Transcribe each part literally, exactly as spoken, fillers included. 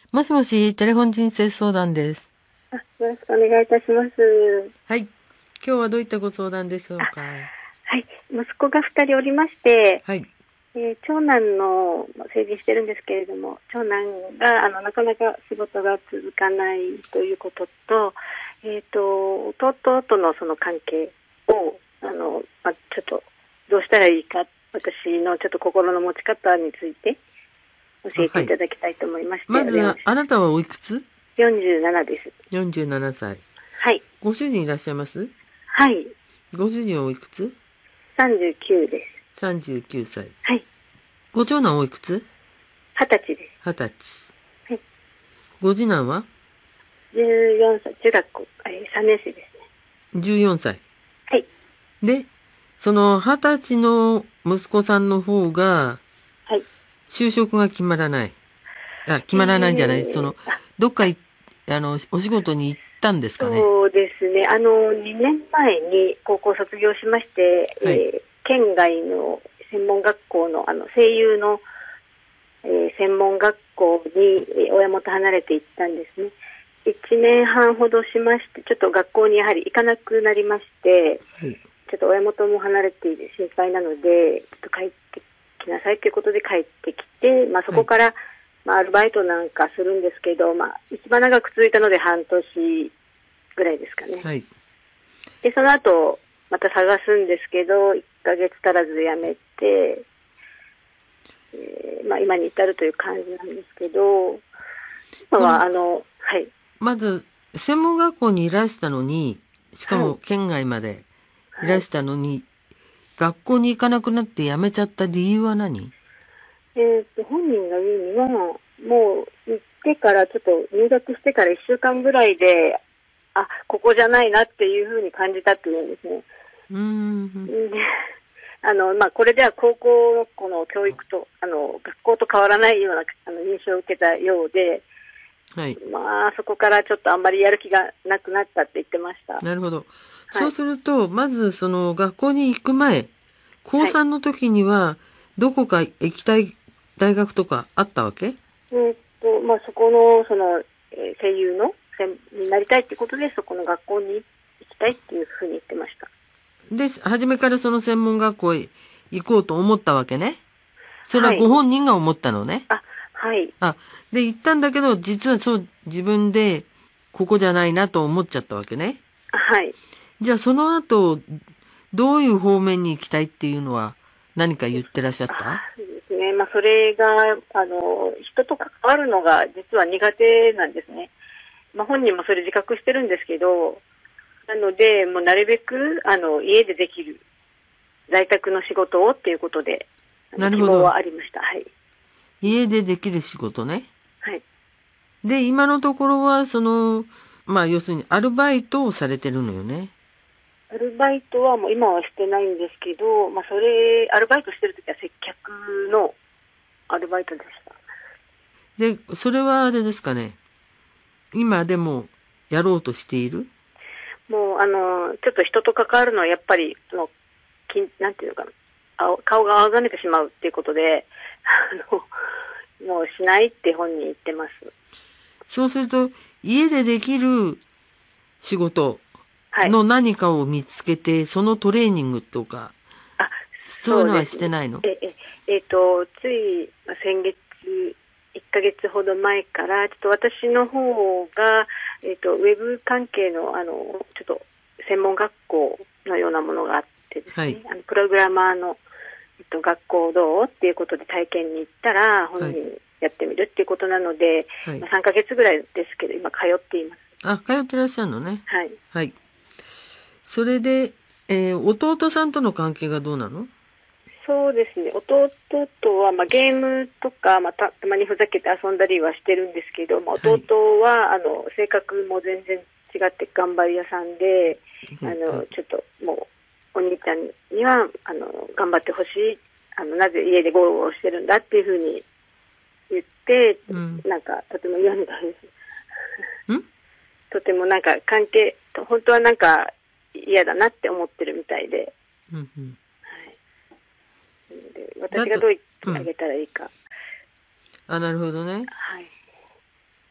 もしもし、テレフォン人生相談です。 あ、よろしくお願いいたします。 はい。今日はどういったご相談でしょうか。 はい、息子がふたりおりまして、 はい。 えー長男の成人してるんですけれども、長男があのなかなか仕事が続かないということと、えっ、と弟とのその関係をあの、まあ、ちょっとどうしたらいいか、私のちょっと心の持ち方について教えていただきたいと思いまして、 まず、 お電話しあなたはおいくつ？ よんじゅうななです。 よんじゅうなな 歳。 はい。 ご主人いらっしゃいます？ はい。 ご主人はおいくつ？ さんじゅうきゅうです。 さんじゅうきゅう 歳。 はい。 ご長男おいくつ？ はたちです。 はたち。 はい。 ご次男は？ じゅうよんさい、中学校、えー、さんねん生ですね。 じゅうよんさい。 はい。 で、そのはたちの息子さんの方が、 はい。 就職が決まらない。あ、決まらないんじゃない、 えー、 その、 あ、 どっかい、あの、お仕事に行ったんですかね。 そうですね。あの、にねんまえに高校卒業しまして、 はい。 えー県外の専門学校の、あの、声優の、えー専門学校に、えー親元離れて行ったんですね。いちねんはんほどしまして、ちょっと学校にやはり行かなくなりまして、 はい。 ちょっと親元も離れている心配なので、ちょっと帰ってきなさいということで帰ってきて、まあ、そこから、まあ、アルバイトなんかするんですけど、まあ、一番長く続いたので半年ぐらいですかね。 はい。 で、その後、また探すんですけど、いっかげつ足らずで辞めて、えーまあ、今に至るという感じなんですけど、今は、あの、はい。 まず、専門学校にいらしたのに、しかはい。 も県外までいはい。 らしたのに、学校に行かなくなって辞めちゃった理由は何？ えーと、本人が言うには、もう行ってから、ちょっと入学してからいっしゅうかんぐらいで、あ、ここじゃないなっていうふうに感じたっていうんですね。 うーん。 で、あの、まあ、これでは高校のこの教育と、あの、学校と変わらないようなあの印象を受けたようで、 はい。 まあ、そこからちょっとあんまりやる気がなくなったって言ってました。 なるほど。そうはい。 すると、まずその学校に行く前、高はい。 さんの時には、どこか行きたい大学とかあったわけ？ えーっと、まあ、そこの、その、えー声優の専になりたいってことで、そこの学校に行きたいっていうふうに言ってました。 で、初めからその専門学校へ行こうと思ったわけね。それははい。 ご本人が思ったのね。 あ、はい。 あ、で、行ったんだけど、実はそう、自分で、ここじゃないなと思っちゃったわけね。 はい。 じゃあ、その後、どういう方面に行きたいっていうのは、何か言ってらっしゃっあ、 た？ そうですね。まあ、それが、あの、人と関わるのが実は苦手なんですね。まあ、本人もそれ自覚してるんですけど、なので、もうなるべく、あの、家でできる在宅の仕事をっていうことで、あの希望なるほど。 はありました。はい。 家でできる仕事ね。 はい。 で、今のところは、その、まあ、要するに、アルバイトをされてるのよね。 アルバイトはもう今はしてないんですけど、まあ、それ、アルバイトしてるときは接客のアルバイトでした。 で、それはあれですかね。今でも、やろうとしている？ もう、あの、ちょっと人と関わるのはやっぱり、その、きんなんていうのかな、あ顔が青ざめてしまうっていうことで、あの、もうしないって本人言ってます。 そうすると、家でできる仕事はい。 の何かを見つけて、そのトレーニングとか、 あ、 そういうのはそうですね。 してないの？ え、え、えっと、つい、まあ先月、いっかげつほど前から、ちょっと私の方が、えっと、ウェブ関係の、あの、ちょっと、専門学校のようなものがあってですね、 はい。 あの、プログラマーの、えっと、学校どうっていうことで体験に行ったら、本はい。 人やってみるっていうことなので、 はい。 まあ、さんかげつぐらいですけど、今通っています。 あ、通ってらっしゃるのね。 はい。 はい。それで、えー弟さんとの関係がどうなの？ そうですね。弟とは、まあ、ゲームとか、まあ、た、たまにふざけて遊んだりはしてるんですけど、まあ、弟はい。 は、あの、性格も全然違って頑張り屋さんで、あはい。 の、ちょっともう、お兄ちゃんには、あの、頑張ってほしい。あの、なぜ家でゴロゴロしてるんだっていうふうに言って、 うん。 なんか、とても嫌みたいです。 んとてもなんか関係、本当はなんか嫌だなって思ってるみたいで、 うんうん。 で私だと、 がどう言ってうん。 あげたらいいか。 あ、なるほどね。 はい。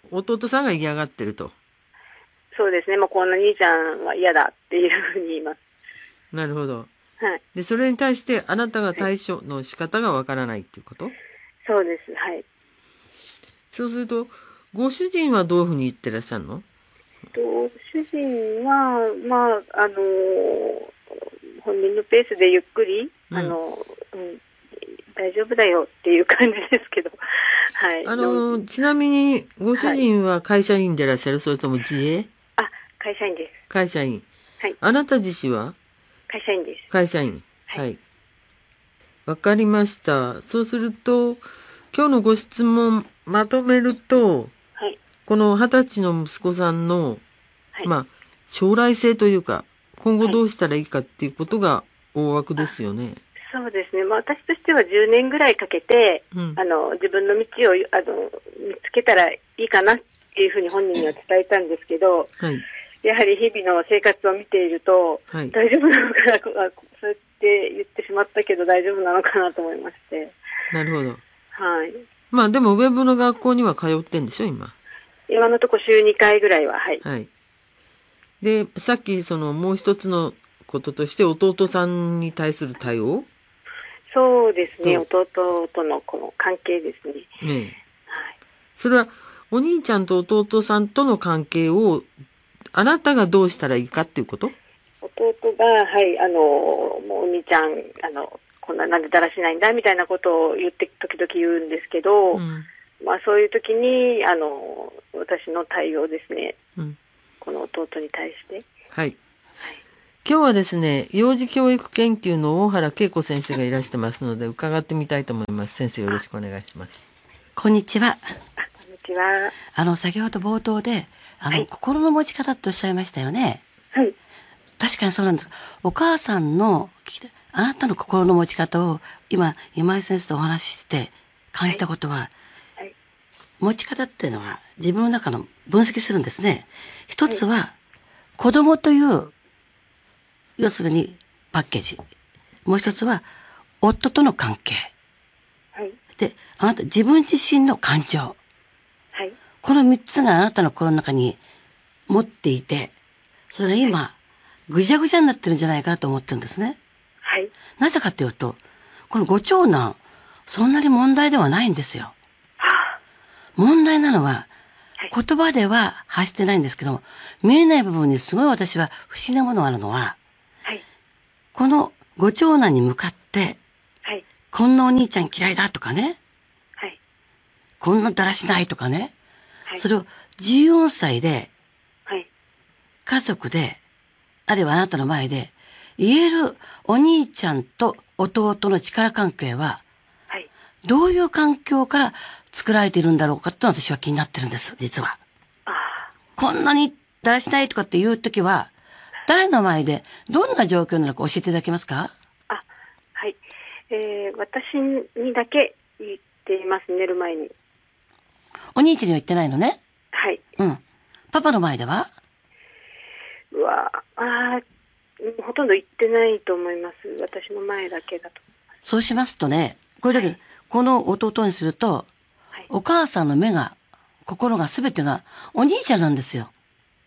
弟さんが嫌がってると。 そうですね。もうこんな兄ちゃんは嫌だっていうふうに言います。 なるほど。 はい。 で、それに対してあなたが対処の仕方がわからないっていうこと？ そうです。はい。 そうすると、ご主人はどういうふうに言ってらっしゃるの？ と主人は、まあ、あのー本人のペースでゆっくり、 うんあの、うん、大丈夫だよっていう感じですけど、はい。 あの、ちなみに、ご主人は会社員でいらっしゃる、それとも自営？ あ、会社員です。 会社員。 はい。 あなた自身は？ 会社員です。 会社員。 はいはい。わかりました。そうすると、今日のご質問まとめると、 はい。 この二十歳の息子さんの、 はい。 まあ、将来性というか、今後はいどうしたらいいかっていうことが大枠ですよね。 そうですね。まあ、私としてはじゅうねんぐらいかけて、 うん。 あの、自分の道を、あの、見つけたらいいかなっていうふうに本人には伝えたんですけど、 はい。 やはり日々の生活を見ていると、 はい。 大丈夫なのかな、あそうやって言ってしまったけど大丈夫なのかなと思いまして。 なるほど。 はい。 まあでもウェブの学校には通ってんでしょ、今。 今のとこ週にかいぐらいは、はい。 はい。で、さっきそのもう一つのこととして弟さんに対する対応？ そうですね。 と弟とのこの関係ですね。 ねえ。 はい。 それはお兄ちゃんと弟さんとの関係をあなたがどうしたらいいかっていうこと？ 弟が、はい、あの、もうお兄ちゃん、あの、こんななんでだらしないんだみたいなことを言って、時々言うんですけど、 うん。 まあそういう時に、あの、私の対応ですね。 うん。 この弟に対して。 はい。 はい。 今日はですね、幼児教育研究の大原恵子先生がいらしてますので、伺ってみたいと思います。先生よろしくお願いします。 こんにちは。 あ、こんにちは。 あの、先ほど冒頭で、あの、 はい心の持ち方っておっしゃいましたよね。 はい。 確かにそうなんです。お母さんの、聞きたいあなたの心の持ち方を、今、今井先生とお話しして感じたことは、 はい。 持ち方っていうのは自分の中の分析するんですね。一つは、子供という、要するにパッケージ。もう一つは、夫との関係。 はい。 で、あなた自分自身の感情。 はい。 この三つがあなたの心の中に持っていて、それが今、ぐじゃぐじゃになってるんじゃないかなと思ってるんですね。 はい。 なぜかというと、このご長男、そんなに問題ではないんですよ。 は問題なのは、 はい言葉では発してないんですけど、見えない部分にすごい私は不思議なものがあるのは、 あ。はい。 このご長男に向かって、 はい。 こんなお兄ちゃん嫌いだとかね、 はい。 こんなだらしないとかね、 はい。 それをじゅうよんさいではい。 家族で、あるいはあなたの前で、言えるお兄ちゃんと弟の力関係は、 はい。 どういう環境から作られているんだろうかって私は気になってるんです、実は。 ああ。 こんなにだらしないとかっていうときは、誰の前でどんな状況なのか教えていただけますか？ あ、はい。えー、私にだけ言っています、寝る前に。 お兄ちゃんには言ってないのね。 はい。 うん。パパの前では？ うわああ、ほとんど言ってないと思います。私の前だけだと。 そうしますとね、これだけ、 はいこの弟にすると、 はい。 お母さんの目が、心がすべてがお兄ちゃんなんですよ。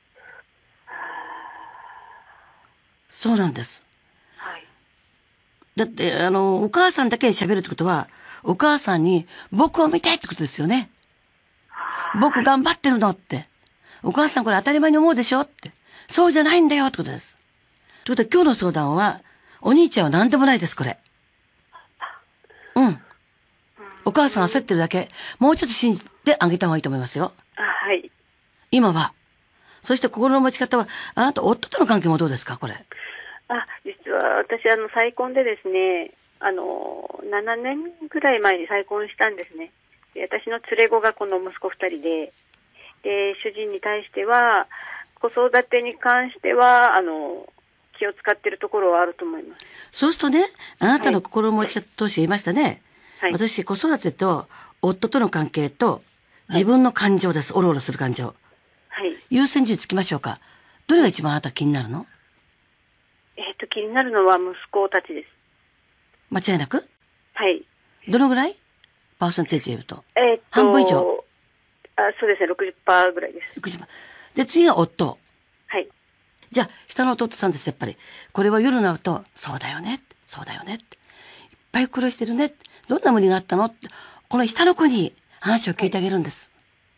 そうなんです。 はい。 だって、あの、お母さんだけに喋るってことは、お母さんに僕を見たいってことですよね。僕頑張ってるのって。お母さんこれ当たり前に思うでしょって。そうじゃないんだよってことです。ということは今日の相談は、お兄ちゃんは何でもないです、これ。うん。お母さん焦ってるだけ。もうちょっと信じてあげた方がいいと思いますよ。 あ、はい。 今は。そして心の持ち方は、あなた夫との関係もどうですか、これ。 あ、実は私、あの、再婚でですね、あの、ななねんぐらい前に再婚したんですね。で、私の連れ子がこの息子二人で、で、主人に対しては、子育てに関しては、あの、気を使ってるところはあると思います。 そうするとね、あなたの心の持ち方として言いましたね。 はい。 私、子育てと夫との関係と自分の感情です。おろおろする感情。 はい。 優先順位つきましょうか。どれが一番あなた気になるの？ えっと、気になるのは息子たちです。 間違いなく？ はい。 どのぐらい？パーセンテージで言うと。 えっと、 半分以上。 あ、そうですね、ろくじゅっパーセント ぐらいです。 ろくじゅっパーセント。で、次が夫。 はい。 じゃあ、下の弟さんです、やっぱり。これは夜になると、そうだよね、そうだよねって。いっぱい苦労してるねって。どんな無理があったのって。この下の子に話を聞いてあげるんです。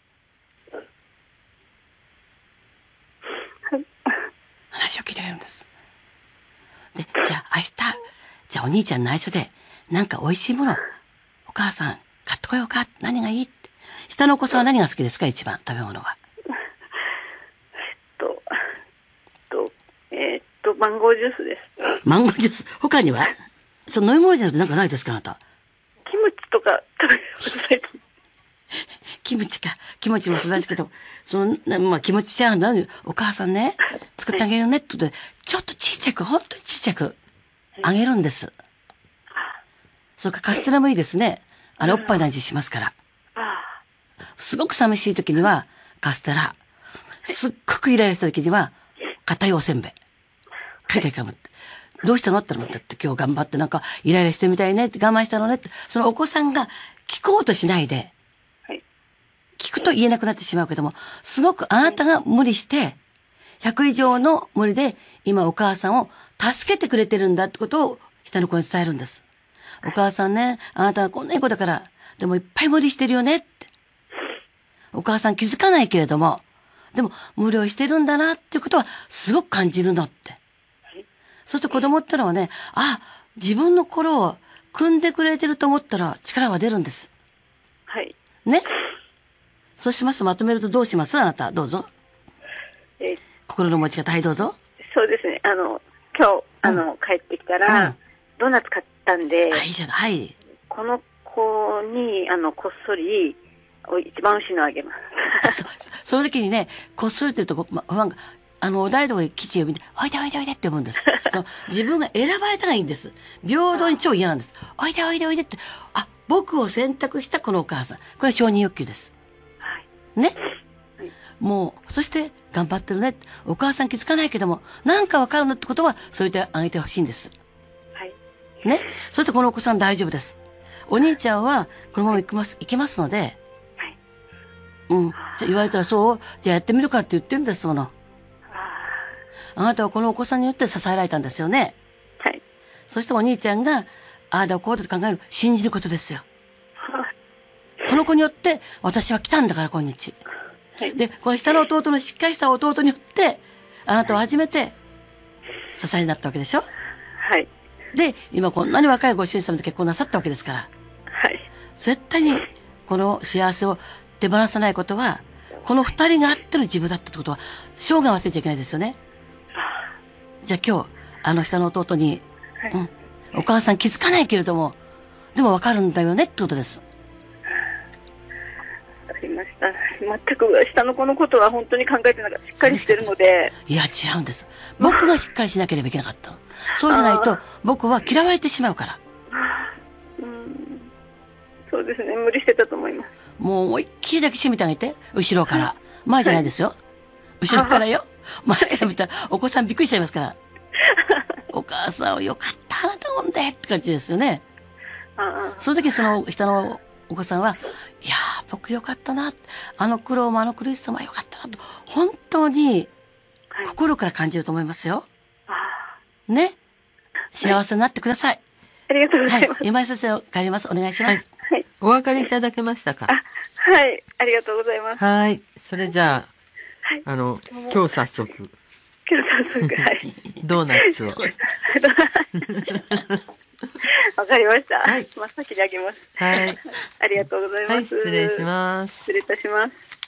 はい。 話を聞いてあげるんです。で、じゃあ明日、じゃあお兄ちゃん内緒で、なんか美味しいもの、お母さん買ってこようか、何がいいって。下のお子さんは何が好きですか、一番、食べ物は。 えっと、と、えー、っと、マンゴージュースです。 マンゴージュース。他にはその飲み物じゃなくてなんかないですか、あなた。 キムチとか食べることないと。 キムチか。キムチも素晴らしいけど、その、まあ、キムチちゃん、何、お母さんね、作ってあげるねってことで、ちょっとちっちゃく、本当にちっちゃく、あげるんです。それからカステラもいいですね。あれ、おっぱいの味しますから。すごく寂しい時には、カステラ。すっごくイライラした時には、硬いおせんべい。カリカリかむって。どうしたのって思ったって、今日頑張ってなんか、イライラしてみたいねって我慢したのねって、そのお子さんが聞こうとしないで、聞くと言えなくなってしまうけども、すごくあなたが無理して、ひゃく以上の無理で、今お母さんを助けてくれてるんだってことを下の子に伝えるんです。お母さんね、あなたはこんないい子だから、でもいっぱい無理してるよねって。お母さん気づかないけれども、でも無理をしてるんだなっていうことはすごく感じるのって。そうすると子供ってのはね、あ、自分の心を組んでくれてると思ったら力は出るんです。 はい。 ね。そうしますとまとめるとどうしますあなた、どうぞ。 えー、 心の持ち方、はい、どうぞ。 そうですね。あの、今日、あの、うん、帰ってきたら、うん、ドーナツ買ったんで、 はい、いいじゃない。はい。 この子に、あの、こっそり、一番美味しいのをあげます。 そ, その時にね、こっそりというとこ、ま、ファンが、あの、お台所に基地を見て、おいでおいでおいでって呼ぶんです。そう自分が選ばれたがいいんです。平等に超嫌なんです。おいでおいでおいでって、あ、僕を選択したこのお母さん。これは承認欲求です。はい、ね、はい、もう、そして頑張ってるね。お母さん気づかないけども、なんかわかるのってことは、そう言ってあげてほしいんです。はい。ね。そしてこのお子さん大丈夫です。お兄ちゃんは、このまま行きます、行けますので、うん。じゃあ言われたらそうじゃあやってみるかって言ってるんですもの。あなたはこのお子さんによって支えられたんですよね。はい。そしてお兄ちゃんが、ああだこうだと考える、信じることですよ。はい。この子によって、私は来たんだから、今日。はい。で、この下の弟のしっかりした弟によって、あなたは初めて、支えになったわけでしょ。はい。で、今こんなに若いご主人様と結婚なさったわけですから。はい。絶対に、この幸せを、手放さないことは、この二人があっての自分だったってことは、生涯忘れちゃいけないですよね。じゃあ今日、あの下の弟に、はい、うん、お母さん気づかないけれども、でもわかるんだよねってことです。 わかりました。全く下の子のことは本当に考えてなかった。しっかりしてるので。 いや、違うんです。僕がしっかりしなければいけなかったの。そうじゃないと、僕は嫌われてしまうから。 うん、そうですね。無理してたと思います。 もう思いっきり抱きしめてあげて。後ろから。前じゃないですよ。後ろからよ。前から見たらお子さんびっくりしちゃいますから。お母さんはよかったなと思うんでって感じですよね。その時その下のお子さんは、いやー僕よかったな。あの苦労もあの苦しさもよかったなと。本当に心から感じると思いますよ。ね。幸せになってください。 ありがとうございます。 はい、今井先生帰ります。お願いします。 はい。 お分かりいただけましたか？ あ、はい。ありがとうございます。 はい。それじゃあ、はい、あの、今日早速。 今日早速、はい。 ドーナツを。 わかりました。 はい。 真っ先にあげます。 はい。 ありがとうございます。 はい、失礼します。 失礼いたします。